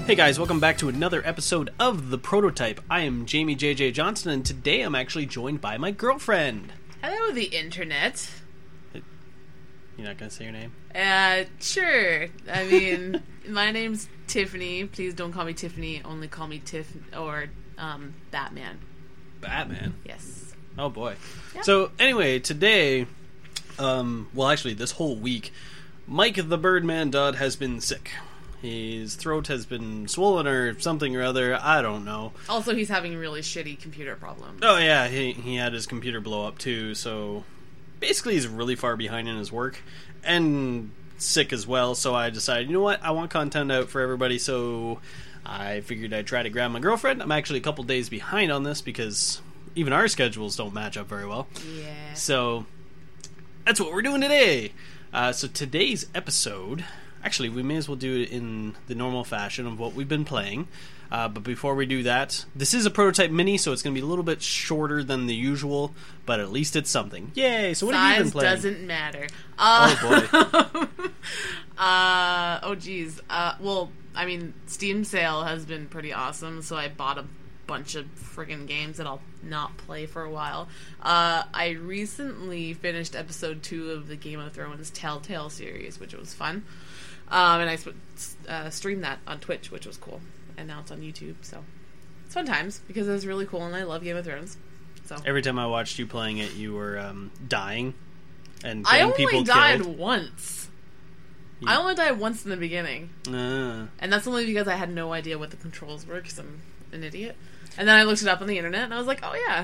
Hey guys, welcome back to another episode of The Prototype. I am Jamie JJ Johnson, and today I'm actually joined by my girlfriend. Hello, the internet. You're not going to say your name? Sure. I mean, my name's Tiffany. Please don't call me Tiffany. Only call me Tiff or Batman. Batman? Yes. Oh boy. Yeah. So anyway, today, actually this whole week, Mike the Birdman Dodd has been sick. His throat has been swollen or something or other. I don't know. Also, he's having really shitty computer problems. Oh yeah, he had his computer blow up too, so basically he's really far behind in his work and sick as well. So I decided, you know what, I want content out for everybody, so I figured I'd try to grab my girlfriend. I'm actually a couple days behind on this because even our schedules don't match up very well. Yeah. So that's what we're doing today. So today's episode, actually, we may as well do it in the normal fashion of what we've been playing. But before we do that, this is a prototype mini, so it's going to be a little bit shorter than the usual, but at least it's something. Yay! So what have you been playing? Size doesn't matter. Oh boy. Oh geez. Well, I mean, Steam sale has been pretty awesome, so I bought a bunch of friggin' games that I'll not play for a while. I recently finished episode 2 of the Game of Thrones Telltale series, which was fun. And I streamed that on Twitch, which was cool. And now it's on YouTube, so it's fun times because it was really cool, and I love Game of Thrones. So Every time I watched you playing it, you were dying and I getting only people died killed. once. Yeah. I only died once in the beginning, Ah. and that's only because I had no idea what the controls were because I'm an idiot. And then I looked it up on the internet, and I was like, oh yeah.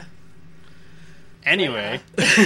Anyway.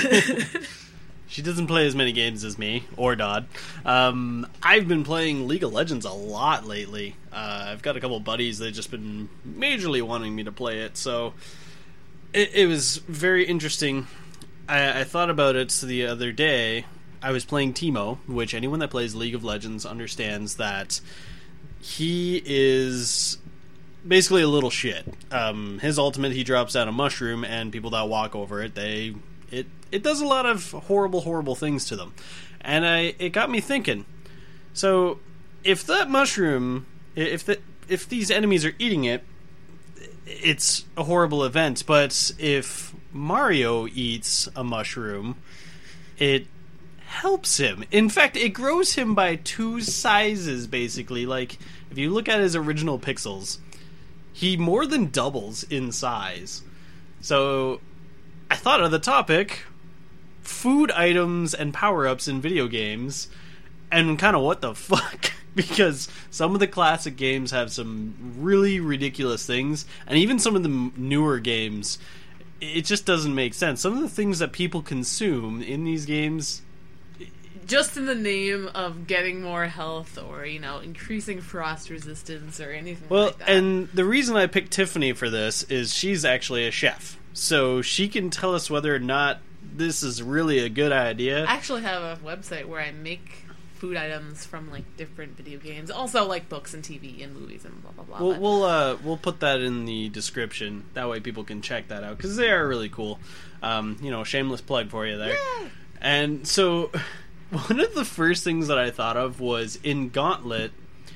She doesn't play as many games as me, or Dodd. I've been playing League of Legends a lot lately. I've got a couple buddies that have just been majorly wanting me to play it, so it was very interesting. I thought about it the other day. I was playing Teemo, which anyone that plays League of Legends understands that he is basically a little shit. His ultimate, he drops down a mushroom, and people that walk over it, it does a lot of horrible things to them. And it got me thinking. So, if that mushroom, if these enemies are eating it, it's a horrible event. But if Mario eats a mushroom, it helps him. In fact, it grows him by 2 sizes, basically. Like, if you look at his original pixels, he more than doubles in size. So I thought of the topic, food items and power-ups in video games, and kind of what the fuck, because some of the classic games have some really ridiculous things, and even some of the newer games, it just doesn't make sense. Some of the things that people consume in these games, Just in the name of getting more health or, increasing frost resistance or anything like that. And the reason I picked Tiffany for this is she's actually a chef. So she can tell us whether or not this is really a good idea. I actually have a website where I make food items from, different video games. Also, books and TV and movies and blah, blah, blah. We'll put that in the description. That way people can check that out, because they are really cool. Shameless plug for you there. Yeah. And so one of the first things that I thought of was in Gauntlet,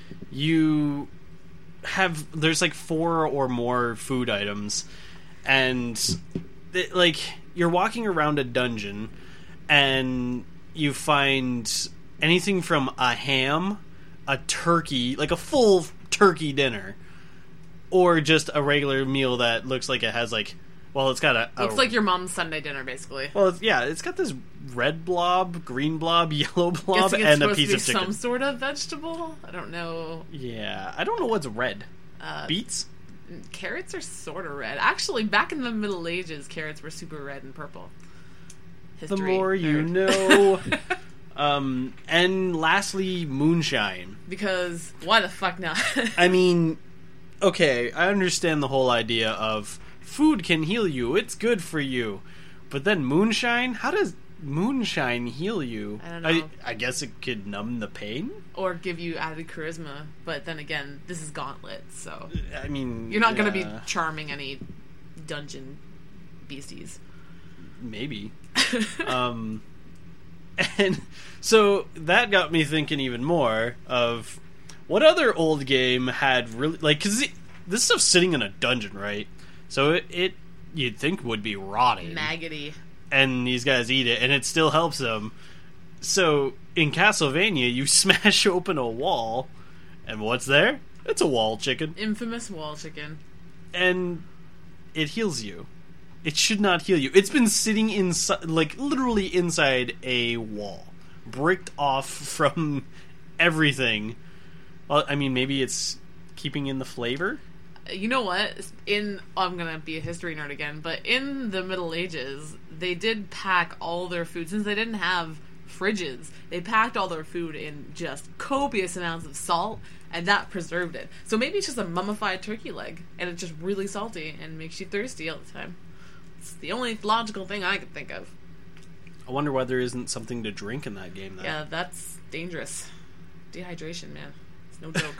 there's 4 or more food items, and you're walking around a dungeon and you find anything from a ham, a turkey, a full turkey dinner, or just a regular meal that looks like it has it's got Looks like your mom's Sunday dinner, basically. Well, yeah, it's got this red blob, green blob, yellow blob, Guessing it's and a supposed piece to be of chicken. some sort of vegetable? I don't know. Yeah, I don't know what's red. Beets? Carrots are sort of red. Actually, back in the Middle Ages, carrots were super red and purple. History. The more you know. And lastly, moonshine. Because why the fuck not? I mean, okay, I understand the whole idea of food can heal you, it's good for you. But then moonshine? How does moonshine heal you? I don't know. I guess it could numb the pain? Or give you added charisma. But then again, this is Gauntlet, so I mean, you're not going to be charming any dungeon beasties. Maybe. And so that got me thinking even more of What other old game had really like? Because this stuff's sitting in a dungeon, right? So it you'd think would be rotting, Maggoty. and these guys eat it, and it still helps them. So in Castlevania, you smash open a wall, and what's there? It's a wall chicken, Infamous wall chicken. and it heals you. It should not heal you. It's been sitting inside, like literally inside a wall, bricked off from everything. Well, I mean, maybe it's keeping in the flavor. You know what? I'm gonna be a history nerd again, but in the Middle Ages, they did pack all their food, since they didn't have fridges. They packed all their food in just copious amounts of salt, and that preserved it. So maybe it's just a mummified turkey leg, and it's just really salty and makes you thirsty all the time. It's the only logical thing I could think of. I wonder why there isn't something to drink in that game, though. Yeah, that's dangerous. Dehydration, man. It's no joke.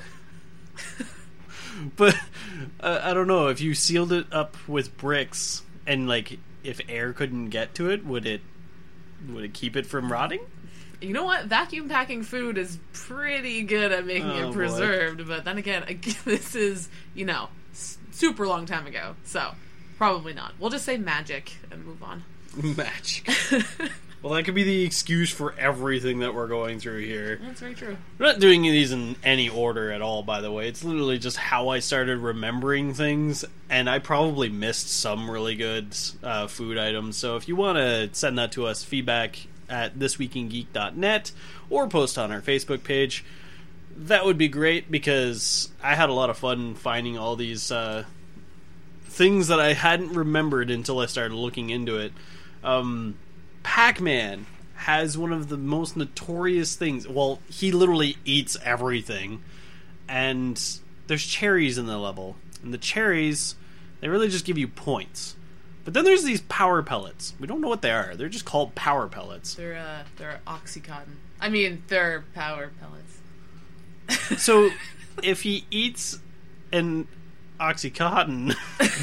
But I don't know, if you sealed it up with bricks and like if air couldn't get to it, would it keep it from rotting? You know what? Vacuum packing food is pretty good at making Oh, it boy. preserved, but then again, this is, super long time ago, so probably not. We'll just say magic and move on. Magic. Well, that could be the excuse for everything that we're going through here. That's very true. We're not doing these in any order at all, by the way. It's literally just how I started remembering things, and I probably missed some really good food items. So if you want to send that to us, feedback at thisweekingeek.net, or post on our Facebook page, that would be great, because I had a lot of fun finding all these things that I hadn't remembered until I started looking into it. Pac-Man has one of the most notorious things. Well, he literally eats everything. And there's cherries in the level. And the cherries, they really just give you points. But then there's these power pellets. We don't know what they are. They're just called power pellets. They're Oxycontin. I mean, they're power pellets. So, if he eats an Oxycontin...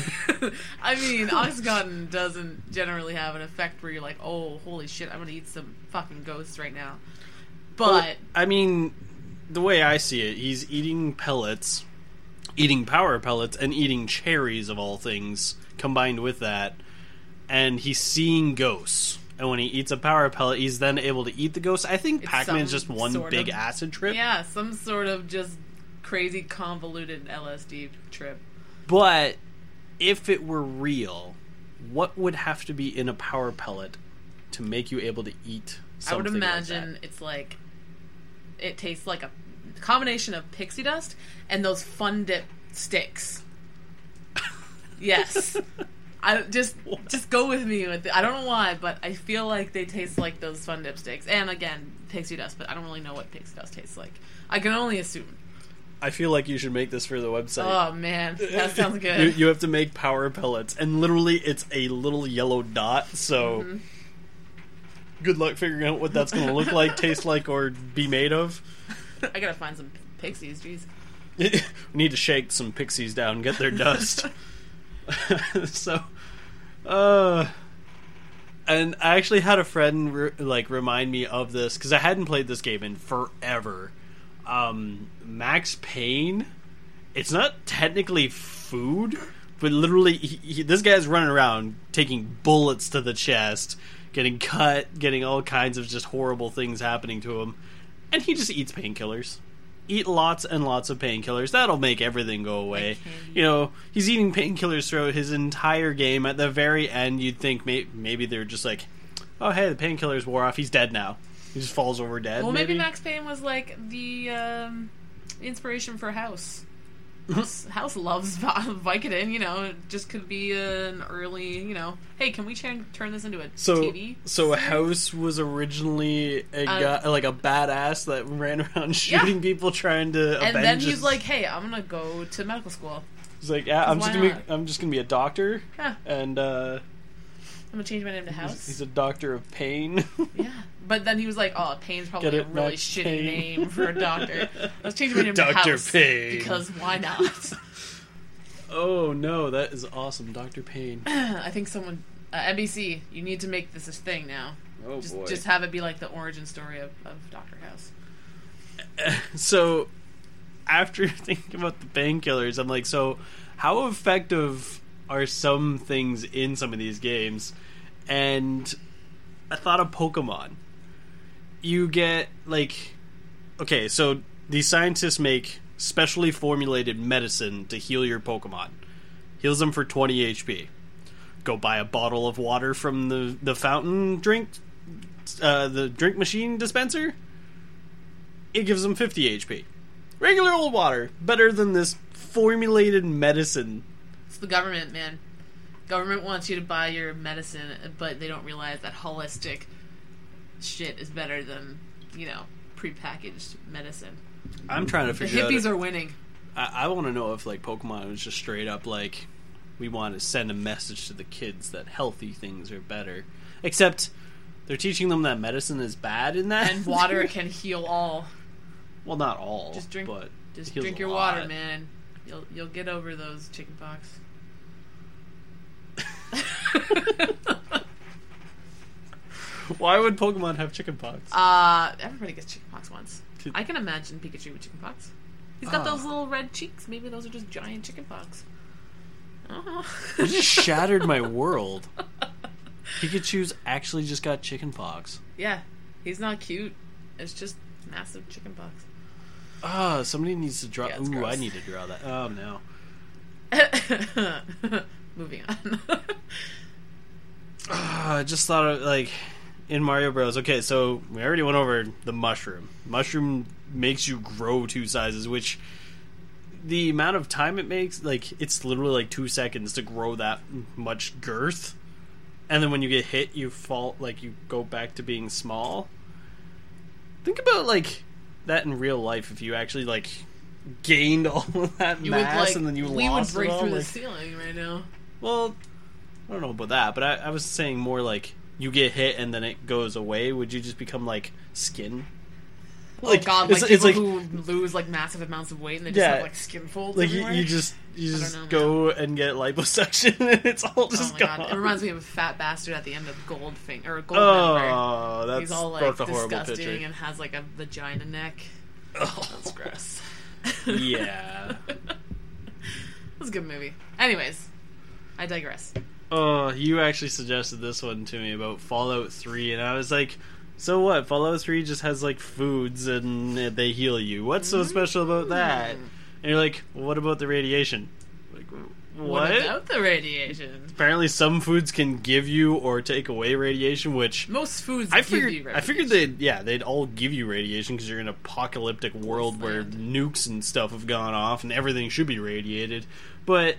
I mean, Oxycontin doesn't generally have an effect where you're like, oh, holy shit, I'm gonna eat some fucking ghosts right now. But... Well, I mean, the way I see it, he's eating pellets, eating power pellets, and eating cherries, of all things, combined with that, and he's seeing ghosts. And when he eats a power pellet, he's then able to eat the ghosts. I think It's Pac-Man's some just one sort big of- acid trip. yeah, some sort of just crazy convoluted LSD trip. But if it were real, what would have to be in a power pellet to make you able to eat I would something imagine like it's like it tastes like a combination of pixie dust and those Fun Dip sticks. Yes. I just go with me with it. I don't know why, but I feel like they taste like those Fun Dip sticks. And again, pixie dust, but I don't really know what pixie dust tastes like. I can only assume. I feel like you should make this for the website. Oh man, that sounds good. You have to make power pellets, and literally it's a little yellow dot, so good luck figuring out what that's going to look like, taste like, or be made of. I gotta find some pixies, jeez. We need to shake some pixies down, get their dust. So, and I actually had a friend remind me of this, because I hadn't played this game in forever. Max Payne, it's not technically food, but literally this guy's running around taking bullets to the chest, getting cut, getting all kinds of just horrible things happening to him, and he just eats painkillers. Eat lots and lots of painkillers. That'll make everything go away. He's eating painkillers throughout his entire game. At the very end, you'd think maybe they're just like, oh hey, the painkillers wore off, he's dead now. He just falls over dead. Well, maybe Max Payne was like the inspiration for House. House loves Vicodin, it just could be an early, hey, can we turn this into a TV? So House was originally a guy, like a badass that ran around shooting people trying to avenge. And then he's like, hey, I'm gonna go to medical school. He's like, yeah, I'm why just gonna be a doctor. Yeah. And I'm gonna change my name to House. He's a doctor of pain. Yeah. But then he was like, oh, Payne's probably a really Max shitty Payne. name for a doctor. Let's change my name to Dr. House. Payne. Because why not? Oh no, that is awesome, Dr. Payne. I think someone... NBC, you need to make this a thing now. Oh boy. Just have it be like the origin story of Dr. House. So, after thinking about the painkillers, I'm like, so how effective are some things in some of these games? And I thought of Pokemon. You get, like... Okay, so these scientists make specially formulated medicine to heal your Pokemon. Heals them for 20 HP. Go buy a bottle of water from the fountain drink... the drink machine dispenser. It gives them 50 HP. Regular old water. Better than this formulated medicine. It's the government, man. Government wants you to buy your medicine, but they don't realize that holistic shit is better than, prepackaged medicine. I'm trying to figure out... The hippies are winning. I want to know if, like, Pokemon was just straight up, like, we want to send a message to the kids that healthy things are better. Except, they're teaching them that medicine is bad in that. And water can heal all. Well, not all, just drink, but just drink your water, man. You'll get over those chickenpox. Why would Pokemon have chickenpox? Everybody gets chickenpox once. I can imagine Pikachu with chickenpox. He's got those little red cheeks. Maybe those are just giant chickenpox. Oh. You just shattered my world. Pikachu's actually just got chickenpox. Yeah, he's not cute. It's just massive chickenpox. Somebody needs to draw... Yeah, Ooh, gross. I need to draw that. Oh, no. Moving on. I just thought of, like, in Mario Bros. Okay, so we already went over the mushroom. Mushroom makes you grow 2 sizes, which the amount of time it makes, like, it's literally like 2 seconds to grow that much girth. And then when you get hit, you fall, like, you go back to being small. Think about, like, that in real life if you actually, like, gained all of that mass and then you lost it all. We would break through the like, ceiling right now. Well, I don't know about that, but I was saying more like you get hit and then it goes away. Would you just become like skin? Like, oh god, like people who lose like massive amounts of weight and they just have like skin folds like everywhere? you just go and get liposuction and it's all just gone. God. It reminds me of a fat bastard at the end of Goldfinger or Goldmember. Oh, that's he's all like a horrible disgusting picture. And has like a vagina neck. Oh, that's gross. Yeah. It was a good movie. Anyways, I digress. Oh, you actually suggested this one to me about Fallout 3, and I was like, so what? Fallout 3 just has, like, foods and they heal you. What's so special about that? And you're like, well, what about the radiation? Like, what about the radiation? Apparently some foods can give you or take away radiation, which... Most foods give you radiation. I figured they'd all give you radiation because you're in an apocalyptic world where nukes and stuff have gone off and everything should be radiated. But...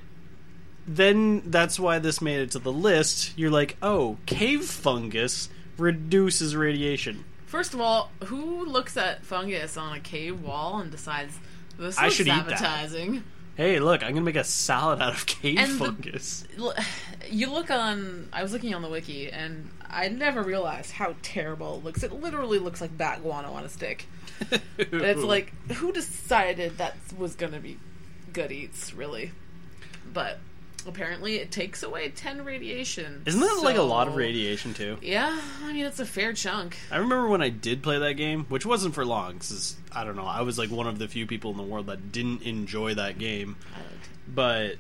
then that's why this made it to the list. You're like, oh, cave fungus reduces radiation. First of all, who looks at fungus on a cave wall and decides this I looks should appetizing? Eat that. Hey, look, I'm gonna make a salad out of cave fungus. You look on... I was looking on the wiki, and I never realized how terrible it looks. It literally looks like bat guano on a stick. It's like, who decided that was gonna be good eats, really? But... apparently it takes away 10 radiation. Isn't that like a lot of radiation too? Yeah, I mean it's a fair chunk. I remember when I did play that game, which wasn't for long, because I don't know, I was like one of the few people in the world that didn't enjoy that game. I liked it. But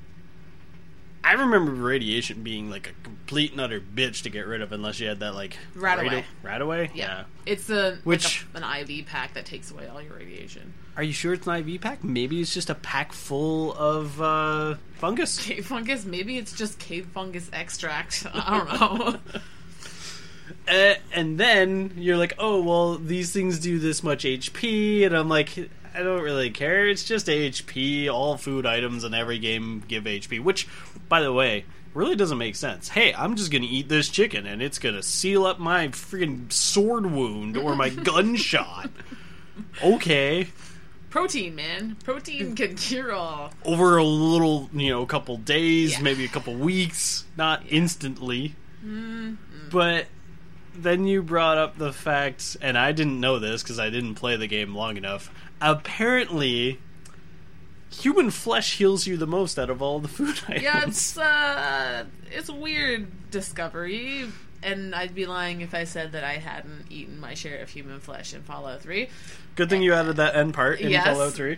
I remember radiation being like a complete and utter bitch to get rid of unless you had that like Radaway? Yeah. It's an IV pack that takes away all your radiation. Are you sure it's an IV pack? Maybe it's just a pack full of fungus. Cave fungus? Maybe it's just cave fungus extract. I don't know. And then you're like, oh, well, these things do this much HP. And I'm like, I don't really care. It's just HP. All food items in every game give HP. Which, by the way, really doesn't make sense. Hey, I'm just going to eat this chicken and it's going to seal up my freaking sword wound or my gunshot. Okay. Protein, man. Protein can cure all. Over a little, couple days, maybe a couple weeks, not instantly. Mm-hmm. But then you brought up the fact, and I didn't know this because I didn't play the game long enough. Apparently, human flesh heals you the most out of all the food items. Yeah, it's a weird discovery. and I'd be lying if I said that I hadn't eaten my share of human flesh in Fallout 3. Good thing you added that end part in Fallout 3.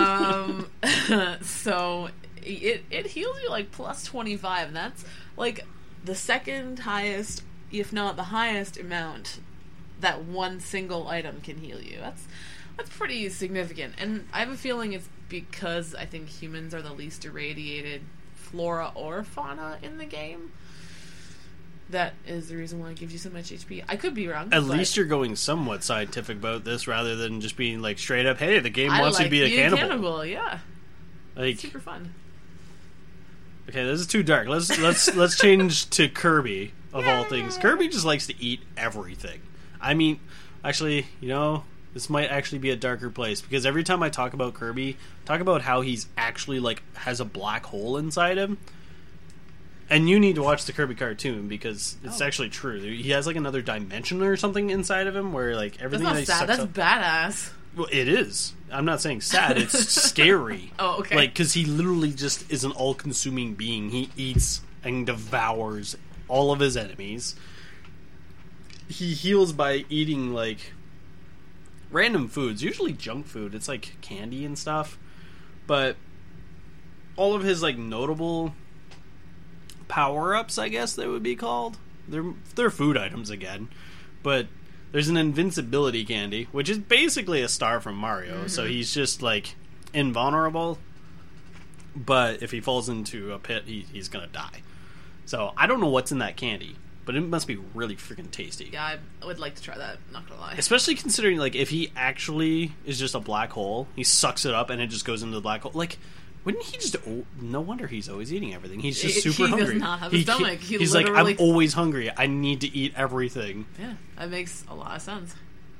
So it heals you like plus 25, and that's like the second highest, if not the highest amount that one single item can heal you. That's pretty significant, and I have a feeling it's because I think humans are the least irradiated flora or fauna in the game. That is the reason why it gives you so much HP. I could be wrong. At least you're going somewhat scientific about this, rather than just being like straight up, "Hey, the game wants you to be a cannibal." Yeah, like it's super fun. Okay, this is too dark. Let's change to Kirby of all things. Kirby just likes to eat everything. I mean, actually, this might actually be a darker place, because every time I talk about Kirby, talk about how he's actually like has a black hole inside him. And you need to watch the Kirby cartoon, because it's actually true. He has like another dimension or something inside of him where like everything that's not sad. That's badass. Well, it is. I'm not saying sad. It's scary. Oh, okay. Like, because he literally just is an all-consuming being. He eats and devours all of his enemies. He heals by eating like random foods, usually junk food. It's like candy and stuff. But all of his like notable power-ups, I guess they would be called. They're food items again. But there's an invincibility candy, which is basically a star from Mario. Mm-hmm. So he's just like invulnerable. But if he falls into a pit, he's gonna die. So I don't know what's in that candy, but it must be really freaking tasty. Yeah, I would like to try that, not gonna lie. Especially considering, like, if he actually is just a black hole, he sucks it up and it just goes into the black hole. Like, wouldn't he just... no wonder he's always eating everything. He's just super hungry. He does not have a stomach. He's like, I'm always hungry. I need to eat everything. Yeah, that makes a lot of sense.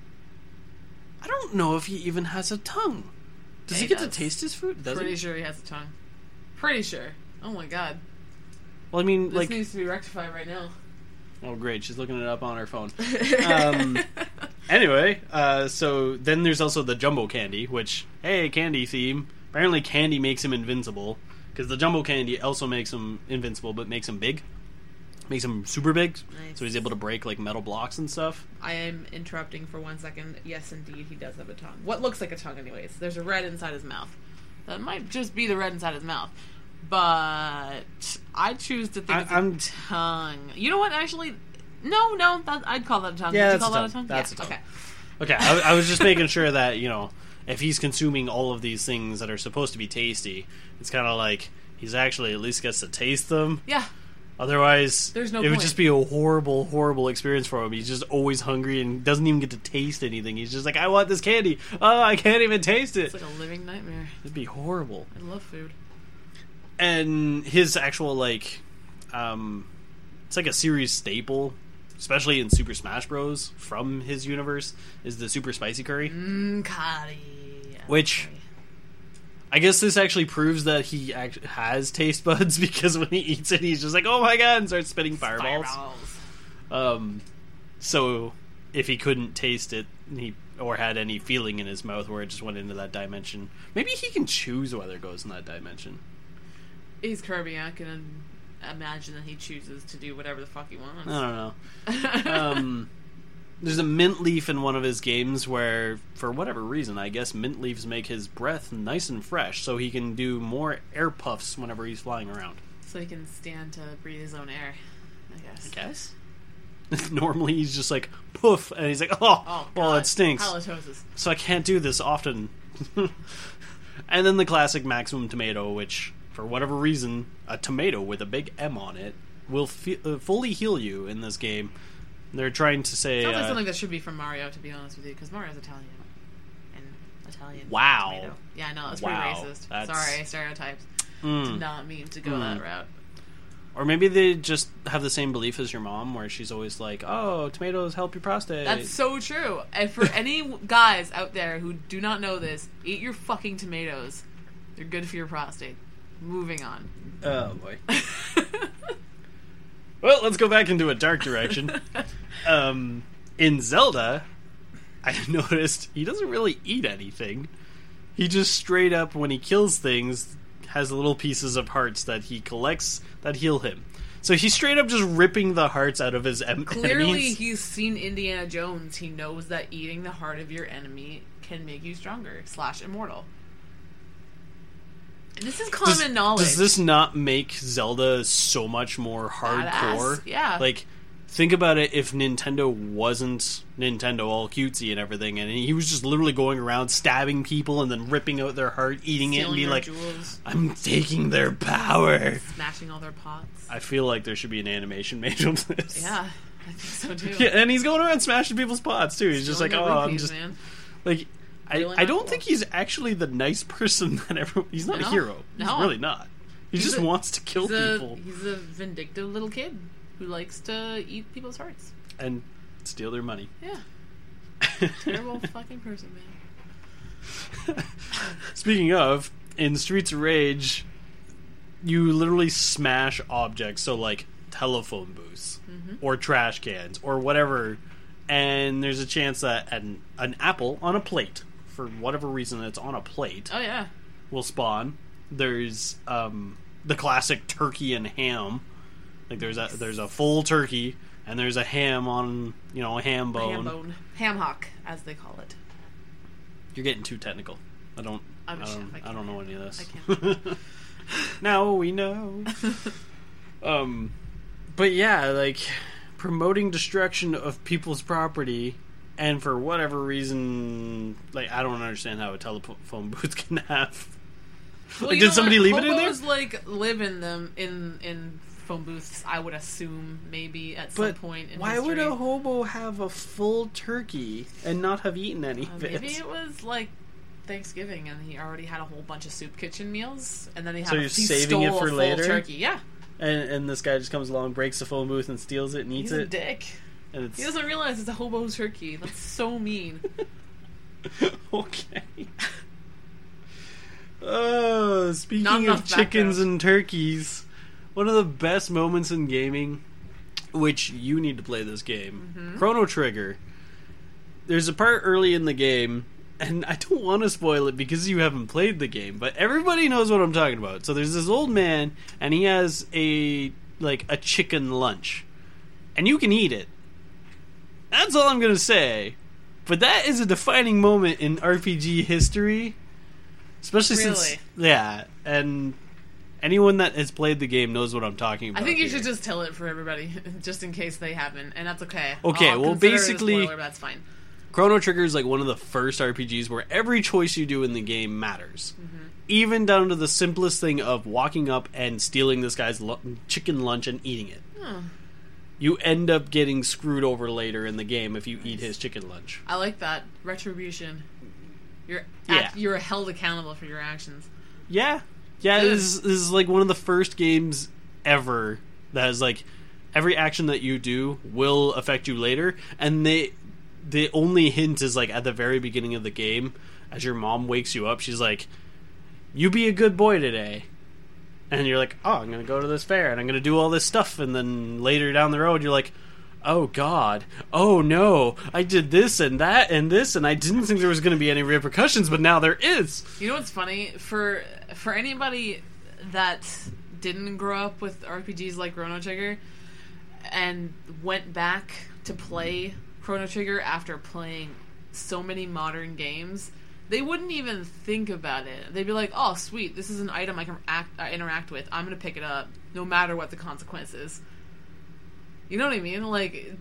I don't know if he even has a tongue. Does he get to taste his food? Pretty sure he has a tongue. Pretty sure. Oh my god. Well, I mean, this needs to be rectified right now. Oh, great. She's looking it up on her phone. Anyway, so then there's also the Jumbo Candy, which, hey, candy theme. Apparently candy makes him invincible, because the Jumbo Candy also makes him invincible, but makes him big. Makes him super big, nice. So he's able to break, like, metal blocks and stuff. I am interrupting for 1 second. Yes, indeed, he does have a tongue. What looks like a tongue, anyways. There's a red inside his mouth. That might just be the red inside his mouth. But I choose to think it's a tongue. You know what, actually... No, I'd call that a tongue. Yeah, Would you call that a tongue? That's a tongue. Okay. Okay, I was just making sure that, if he's consuming all of these things that are supposed to be tasty, it's kind of like he's actually at least gets to taste them. Yeah. Otherwise, there's no it would just be a horrible, horrible experience for him. He's just always hungry and doesn't even get to taste anything. He's just like, I want this candy. Oh, I can't even taste it. It's like a living nightmare. It'd be horrible. I love food. And his actual, it's like a series staple, especially in Super Smash Bros. From his universe, is the Super Spicy Curry. Curry. Which, I guess this actually proves that he has taste buds, because when he eats it, he's just like, oh my god, and starts spitting fireballs. So, if he couldn't taste it, or had any feeling in his mouth where it just went into that dimension, maybe he can choose whether it goes in that dimension. He's Kirby, I can imagine that he chooses to do whatever the fuck he wants. I don't know. There's a mint leaf in one of his games where, for whatever reason, I guess mint leaves make his breath nice and fresh, so he can do more air puffs whenever he's flying around. So he can stand to breathe his own air, I guess. Normally he's just like, poof, and he's like, oh well, it stinks. Halitosis. So I can't do this often. And then the classic Maximum Tomato, which, for whatever reason, a tomato with a big M on it will fully heal you in this game. They're trying to say... Sounds like something that should be from Mario, to be honest with you, because Mario's Italian. And Italian wow. Tomato. Yeah, I know, that's pretty racist. Sorry, stereotypes. Did not mean to go that route. Or maybe they just have the same belief as your mom, where she's always like, oh, tomatoes help your prostate. That's so true. And for any guys out there who do not know this, eat your fucking tomatoes. They're good for your prostate. Moving on. Oh, boy. Well, let's go back into a dark direction. In Zelda, I noticed he doesn't really eat anything. He just straight up, when he kills things, has little pieces of hearts that he collects that heal him. So he's straight up just ripping the hearts out of his Clearly, enemies. he's seen Indiana Jones. He knows that eating the heart of your enemy can make you stronger / immortal. And this is common knowledge. Does this not make Zelda so much more hardcore? Badass. Yeah. Like, think about it if Nintendo wasn't Nintendo all cutesy and everything, and he was just literally going around stabbing people and then ripping out their heart, eating it, and be like, jewels, I'm taking their power. smashing all their pots. I feel like there should be an animation made of this. Yeah, I think so too. Yeah, and he's going around smashing people's pots too. He's just like, Stealing oh, their I'm rupees, just man. like, Really I not don't cool. think he's actually the nice person that everyone. He's not a No. hero. He's No. really not. He He's just a- wants to kill people He's a vindictive little kid who likes to eat people's hearts. and steal their money. Yeah. Terrible fucking person, man. Speaking of, in Streets of Rage, you literally smash objects, so like telephone booths or trash cans or whatever, and there's a chance that an apple on a plate, for whatever reason it's on a plate, Oh, yeah. will spawn. There's the classic turkey and ham. Like there's a full turkey and there's a ham on, a ham bone. Ham bone. Ham hock, as they call it. You're getting too technical. I'm a chef. I don't know any of this. I can't. Now we know. But yeah, like promoting destruction of people's property, and for whatever reason, like I don't understand how a telephone booth can have. Well, Like, you know did somebody what? leave it in there? Hobos, like, live in them in phone booths, I would assume, maybe at some point in why history. would a hobo have a full turkey and not have eaten any of it? Maybe it was, like, Thanksgiving, and he already had a whole bunch of soup kitchen meals, and then he So you're he saving it stole for a full later? turkey. Yeah, And this guy just comes along, breaks the phone booth, and steals it and eats he's a it. dick. And it's He doesn't realize it's a hobo's turkey. That's so mean. okay. Not Speaking enough of chickens background. and turkeys, one of the best moments in gaming, which you need to play this game, Chrono Trigger. There's a part early in the game, and I don't want to spoil it because you haven't played the game, but everybody knows what I'm talking about. So there's this old man, and he has a chicken lunch, and you can eat it. That's all I'm gonna say. But that is a defining moment in RPG history. Especially since... Really? Yeah, and anyone that has played the game knows what I'm talking about. I think you here. should just tell it for everybody, just in case they haven't, and that's okay. Okay, I'll well, consider it a basically- spoiler, but that's fine. Chrono Trigger is like one of the first RPGs where every choice you do in the game matters. Even down to the simplest thing of walking up and stealing this guy's chicken lunch and eating it. Oh, You end up getting screwed over later in the game if you eat his chicken lunch. I like that retribution. Yeah. You're held accountable for your actions. Yeah. Yeah, this is like one of the first games ever that is like every action that you do will affect you later, and the only hint is like at the very beginning of the game as your mom wakes you up, she's like, "You be a good boy today." And you're like, "Oh, I'm going to go to this fair and I'm going to do all this stuff," and then later down the road you're like, "Oh God, oh no, I did this and that and this, and I didn't think there was going to be any repercussions, but now there is." You know what's funny? For anybody that didn't grow up with RPGs like Chrono Trigger and went back to play Chrono Trigger after playing so many modern games, they wouldn't even think about it. They'd be like, "Oh, sweet, this is an item I can interact with. I'm going to pick it up, no matter what the consequences." You know what I mean? Like,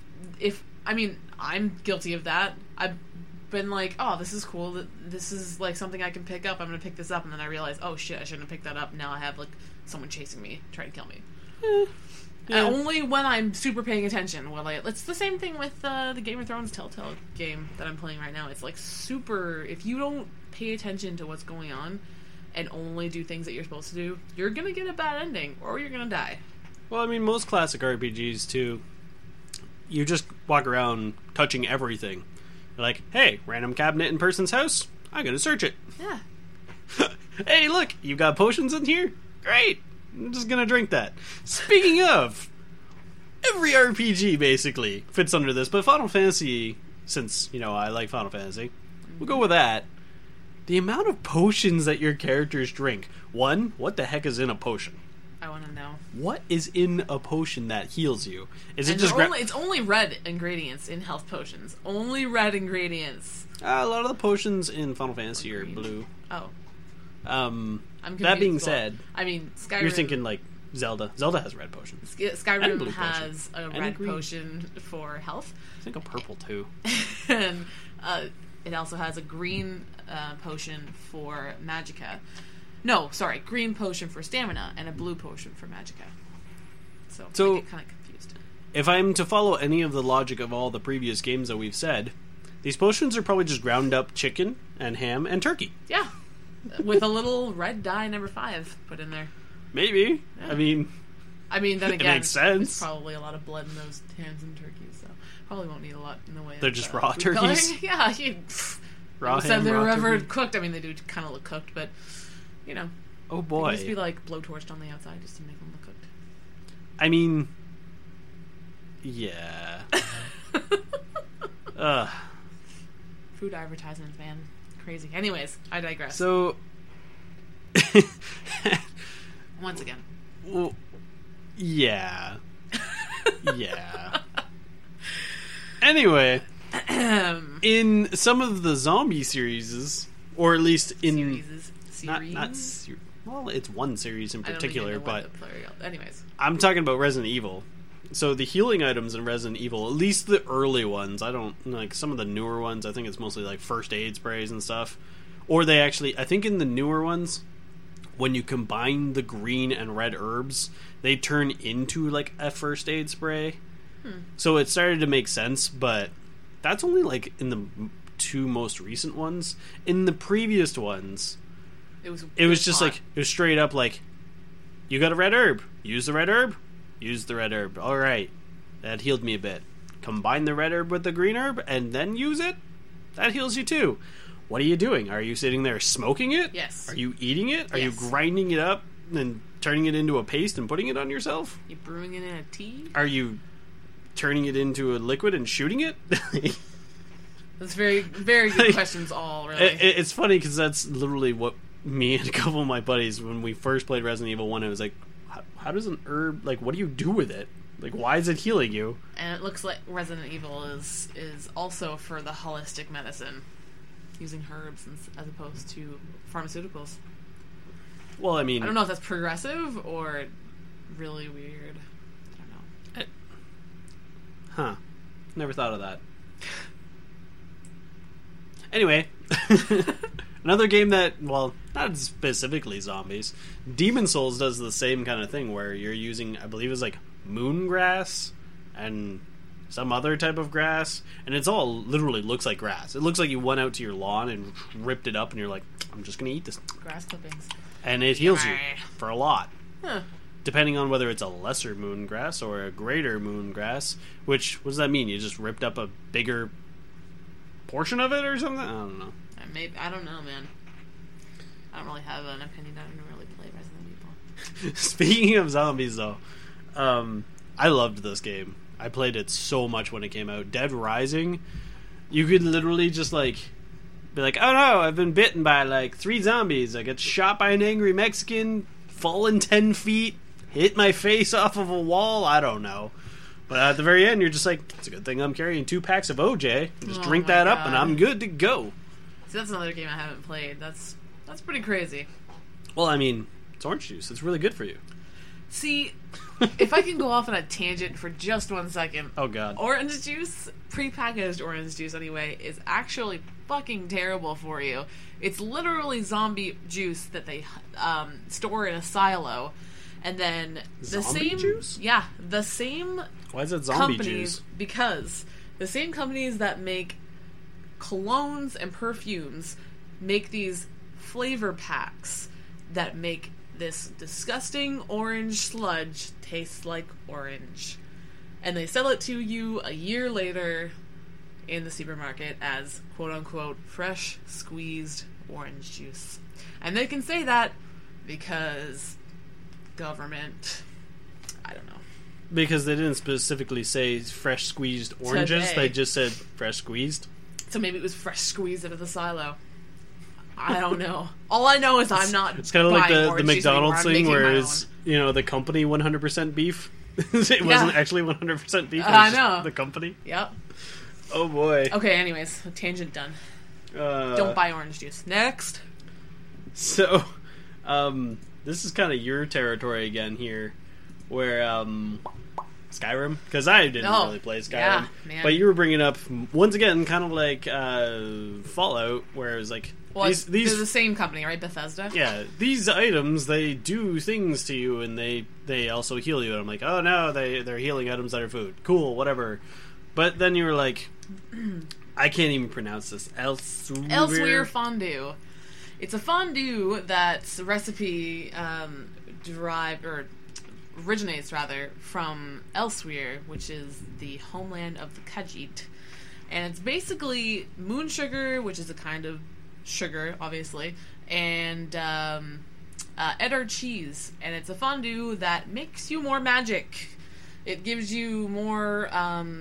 I'm guilty of that. I've been like, "Oh, this is cool. This is like something I can pick up. I'm going to pick this up," and then I realize, "Oh shit, I shouldn't have picked that up." Now I have like someone chasing me, trying to kill me. Yeah. Only when I'm super paying attention. Well, it's the same thing with the Game of Thrones Telltale game that I'm playing right now. It's like super. If you don't pay attention to what's going on and only do things that you're supposed to do, you're gonna get a bad ending or you're gonna die. Well, I mean, most classic RPGs, too, you just walk around touching everything. You're like, "Hey, random cabinet in person's house, I'm gonna search it." Yeah. "Hey, look, you got potions in here? Great, I'm just gonna drink that." Speaking of, every RPG, basically, fits under this, but Final Fantasy, since, I like Final Fantasy, we'll go with that. The amount of potions that your characters drink. One, what the heck is in a potion? I want to know. What is in a potion that heals you? Is it And just... it's only red ingredients in health potions. Only red ingredients. a lot of the potions in Final Fantasy are Green. blue. Oh. I'm confused. that being Well, said, I mean, Skyrim... you're thinking like Zelda. Zelda has red potions. And Skyrim blue has potion. a And red green. potion for health. I think a purple too. And it also has a green potion for magicka. No, sorry, green potion for stamina and a blue potion for magicka. So I get kind of confused. If I'm to follow any of the logic of all the previous games that we've said, these potions are probably just ground up chicken and ham and turkey. Yeah, with a little red dye number 5 put in there. Maybe. Yeah. I mean, Then it again, makes sense. there's probably a lot of blood in those hams and turkeys, so probably won't need a lot in the way. They're of, just raw food coloring. turkeys? Yeah, Raw said ham, they raw were ever turkey. cooked. I mean, they do kind of look cooked, but you know, Oh they boy. used to be like blowtorched on the outside just to make them look cooked. I mean, yeah. Food advertisements, man, crazy. Anyways, I digress. So, Once again, well, yeah. Yeah. Anyway, in some of the zombie series, or at least in well, it's one series in particular, but anyways, I'm talking about Resident Evil. So the healing items in Resident Evil, at least the early ones, I don't like some of the newer ones. I think it's mostly like first aid sprays and stuff. Or they actually, I think in the newer ones, when you combine the green and red herbs, they turn into like a first aid spray. So it started to make sense, but that's only like in the 2 most recent ones. In the previous ones, it was just like, it was straight up like, you got a red herb, use the red herb, use the red herb. All right, that healed me a bit. Combine the red herb with the green herb and then use it. That heals you too. What are you doing? Are you sitting there smoking it? Yes. Are you eating it? Are you Yes. grinding it up and turning it into a paste and putting it on yourself? You brewing it in a tea? Are you turning it into a liquid and shooting it? That's very, very good questions. All really. It's funny because that's literally what me and a couple of my buddies, when we first played Resident Evil 1, it was like, how does an herb, like, what do you do with it? Like, why is it healing you? And it looks like Resident Evil is also for the holistic medicine, using herbs as opposed to pharmaceuticals. Well, I mean, I don't know if that's progressive or really weird. I don't know. Huh. Never thought of that. Anyway, another game that, well, not specifically zombies. Demon Souls does the same kind of thing where you're using, I believe it's like moon grass and some other type of grass, and it's all literally looks like grass. It looks like you went out to your lawn and ripped it up and you're like, I'm just going to eat this. Grass clippings. And it heals you Yummy. for a lot. Huh. Depending on whether it's a lesser moon grass or a greater moon grass, which, what does that mean? You just ripped up a bigger portion of it or something? I don't know. I don't know, man. I don't really have an opinion. I don't really play Resident Evil. Speaking of zombies, though, I loved this game. I played it so much when it came out. Dead Rising, you could literally just, like, be like, oh no, I've been bitten by, like, 3 zombies. I get shot by an angry Mexican, fallen 10 feet, hit my face off of a wall. I don't know. But at the very end, you're just like, it's a good thing I'm carrying 2 packs of OJ. Just drink my that up God. and I'm good to go. See, that's another game I haven't played. That's pretty crazy. Well, I mean, it's orange juice. It's really good for you. See, if I can go off on a tangent for just 1 second. Oh, God. Orange juice, prepackaged orange juice anyway, is actually fucking terrible for you. It's literally zombie juice that they store in a silo. And then the Zombie same juice? Yeah, the same Why is it zombie companies juice? because the same companies that make colognes and perfumes make these flavor packs that make this disgusting orange sludge taste like orange. And they sell it to you a year later in the supermarket as quote-unquote fresh squeezed orange juice. And they can say that because government, I don't know. Because they didn't specifically say fresh squeezed oranges. Today. They just said fresh squeezed. So maybe it was fresh squeezed out of the silo. I don't know. All I know is I'm not. It's kind of like buying the orange juice anymore. McDonald's I'm thing making where my it's own. the company 100% beef. It wasn't actually 100% beef. It was I know. the company. Yep. Oh boy. Okay. Anyways, tangent done. Don't buy orange juice. Next. So, this is kind of your territory again here, where Skyrim, because I didn't really play Skyrim, yeah, man. but you were bringing up once again, kind of like Fallout, where it was like these they're the same company, right? Bethesda. Yeah, these items, they do things to you, and they also heal you. And I'm like, oh no, they're healing items that are food. Cool, whatever. But then you were like, I can't even pronounce this. Elsewhere fondue. It's a fondue that's recipe derived or originates rather from Elsewhere, which is the homeland of the Khajiit, and it's basically moon sugar, which is a kind of sugar, obviously, and Edar cheese, and it's a fondue that makes you more magic. It gives you more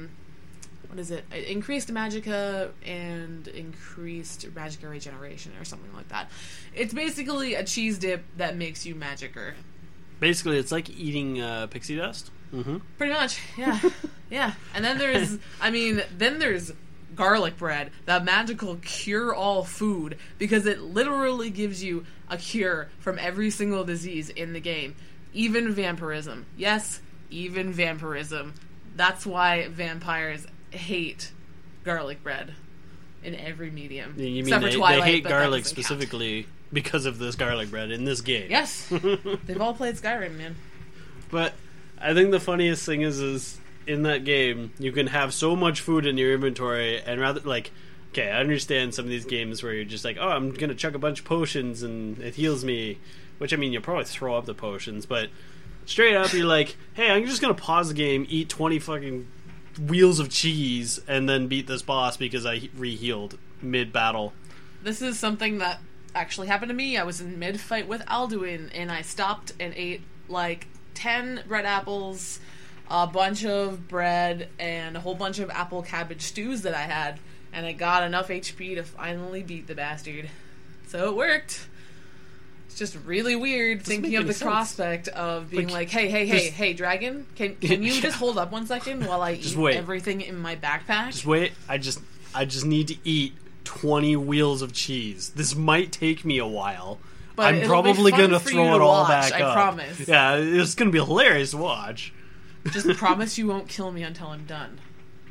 increased magicka and increased magicka regeneration or something like that. It's basically a cheese dip that makes you magicer. Basically, it's like eating pixie dust. Mm-hmm. Pretty much, yeah. Yeah. And then there's garlic bread, that magical cure-all food, because it literally gives you a cure from every single disease in the game. Even vampirism. Yes, even vampirism. That's why vampires hate garlic bread in every medium. You mean they hate garlic specifically because of this garlic bread in this game? Yes. They've all played Skyrim, man. But I think the funniest thing is in that game, you can have so much food in your inventory, and rather, like, okay, I understand some of these games where you're just like, oh, I'm going to chuck a bunch of potions and it heals me, which, I mean, you'll probably throw up the potions, but straight up, you're like, hey, I'm just going to pause the game, eat 20 fucking wheels of cheese, and then beat this boss because I re-healed mid-battle. This is something that actually happened to me. I was in mid-fight with Alduin, and I stopped and ate, like, 10 red apples, a bunch of bread, and a whole bunch of apple cabbage stews that I had, and I got enough HP to finally beat the bastard. So it worked. It's just really weird thinking of the prospect of being like, hey, dragon, can you just hold up 1 second while I eat everything in my backpack? Just wait. I just need to eat 20 wheels of cheese. This might take me a while. But I'm probably going to throw it all back up. I promise. Yeah, it's going to be hilarious to watch. Just promise you won't kill me until I'm done.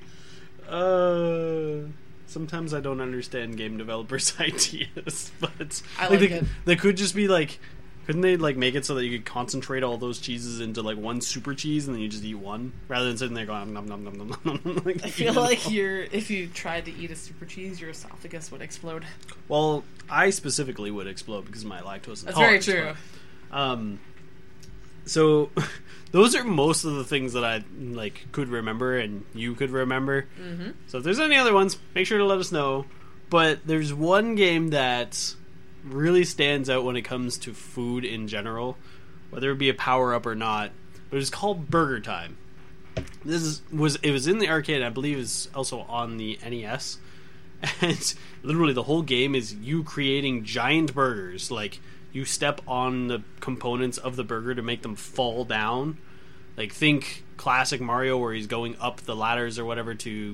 Sometimes I don't understand game developers' ideas, but I like it. They could just be like, couldn't they like make it so that you could concentrate all those cheeses into like one super cheese and then you just eat one rather than sitting there going nom nom nom nom nom. Like, I feel like if you tried to eat a super cheese, your esophagus would explode. Well, I specifically would explode because of my lactose intolerance. That's very true. But, so those are most of the things that I like could remember and you could remember. Mm-hmm. So if there's any other ones, make sure to let us know. But there's one game that really stands out when it comes to food in general, whether it be a power-up or not, but it's called Burger Time. It was in the arcade, I believe it's also on the NES, and literally the whole game is you creating giant burgers. Like, you step on the components of the burger to make them fall down. Like, think classic Mario where he's going up the ladders or whatever to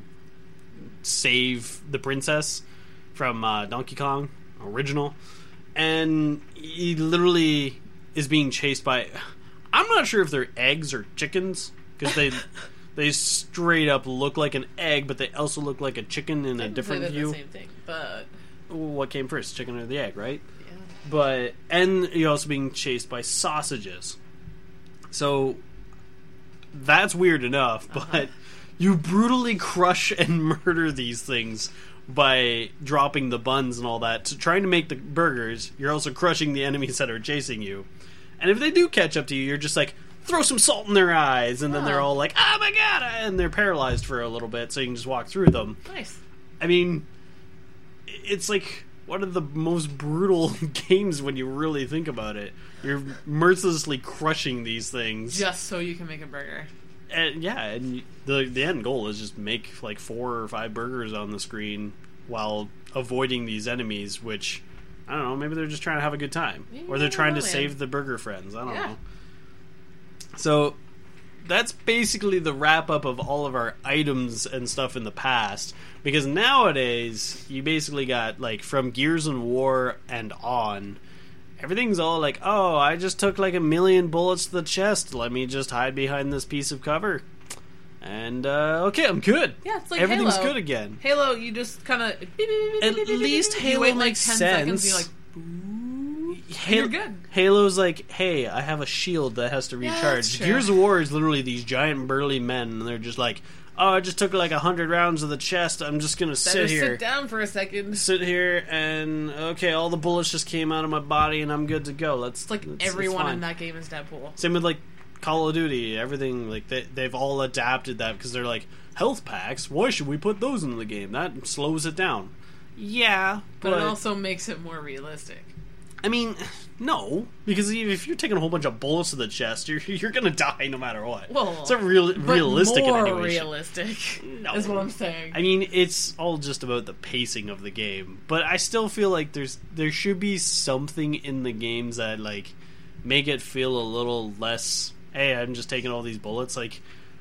save the princess from Donkey Kong original. And he literally is being chased by... I'm not sure if they're eggs or chickens, because they straight up look like an egg, but they also look like a chicken in a different view. The same thing, but... What came first, chicken or the egg, right? Yeah. And you're also being chased by sausages. So that's weird enough, but you brutally crush and murder these things by dropping the buns and all that. So trying to make the burgers, you're also crushing the enemies that are chasing you. And if they do catch up to you, you're just like, throw some salt in their eyes, and then they're all like, oh my god, and they're paralyzed for a little bit, so you can just walk through them. Nice. I mean, it's like one of the most brutal games when you really think about it. You're mercilessly crushing these things. Just so you can make a burger. And the end goal is just make like 4 or 5 burgers on the screen while avoiding these enemies, which, I don't know, maybe they're just trying to have a good time. Yeah, or they're trying to save the burger friends. I don't know. So that's basically the wrap up of all of our items and stuff in the past. Because nowadays, you basically got, like, from Gears of War and on, everything's all like, oh, I just took like 1,000,000 bullets to the chest. Let me just hide behind this piece of cover. And, okay, I'm good. Yeah, it's like everything's Halo. good again. Halo, you just kind of... At least Halo wait like makes 10 sense. seconds and you're like, ooh, and you're good. Halo's like, hey, I have a shield that has to Yeah, recharge. that's true. Gears of War is literally these giant burly men, and they're just like, oh, I just took like 100 rounds of the chest. I'm just gonna Better sit here. sit down for a second. Sit here, and okay, all the bullets just came out of my body, and I'm good to go. It's like everyone in that game is Deadpool. Same with like Call of Duty, everything, like they've all adapted that because they're like, health packs, why should we put those into the game? That slows it down. Yeah, But it also makes it more realistic. I mean, no, because if you're taking a whole bunch of bullets to the chest, you're gonna die no matter what. Well, it's not realistic more in any way. realistic No. is what I'm saying. I mean, it's all just about the pacing of the game, but I still feel like there should be something in the games that like make it feel a little less. Hey, I'm just taking all these bullets. Like,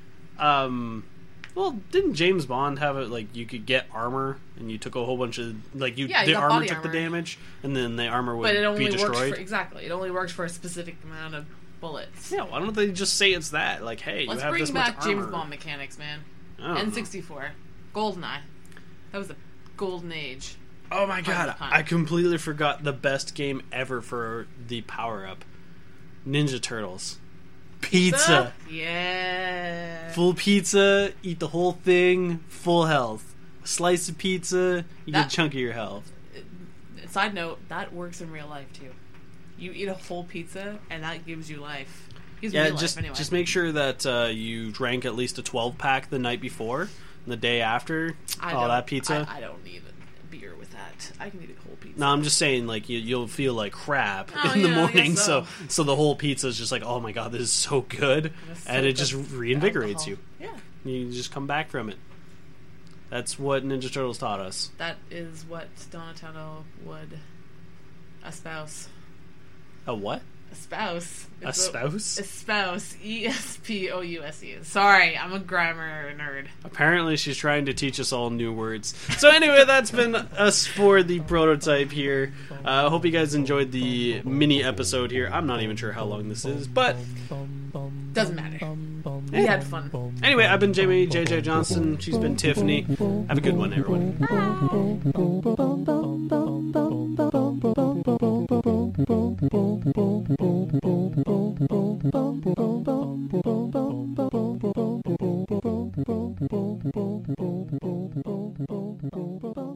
well, didn't James Bond have it like you could get armor and you took a whole bunch of like you the got armor body took armor. the damage and then the armor would But it only be works destroyed. for exactly. It only works for a specific amount of bullets. Yeah, why don't they just say it's that? Like, hey, Let's you have bring this much back armor. James Bond mechanics, man. I don't know. N64, GoldenEye. That was a golden age. Oh my god, Time. I completely forgot the best game ever for the power up. Ninja Turtles. Pizza. Yeah. Full pizza, eat the whole thing, full health. A slice of pizza, you get a chunk of your health. Side note, that works in real life too. You eat a whole pizza and that gives you life. Gives me life, anyway. Just make sure that you drank at least a 12-pack the night before, and the day after. That pizza. I don't need a beer with that. I can eat a whole pizza. No, I'm just saying, like, you'll feel like crap Oh, in the yeah, I morning, guess so so. the whole pizza is just like, oh my god, this is so good, and it just reinvigorates you. Yeah. You just come back from it. That's what Ninja Turtles taught us. That is what Donatello would espouse. A what? Espouse. A spouse? Espouse. ESPOUSE. Sorry, I'm a grammar nerd. Apparently she's trying to teach us all new words. So anyway, that's been us for the prototype here. I hope you guys enjoyed the mini episode here. I'm not even sure how long this is, but Doesn't matter. We had fun. anyway, I've been Jamie JJ Johnson. She's been Tiffany. Have a good one, everyone. Bye.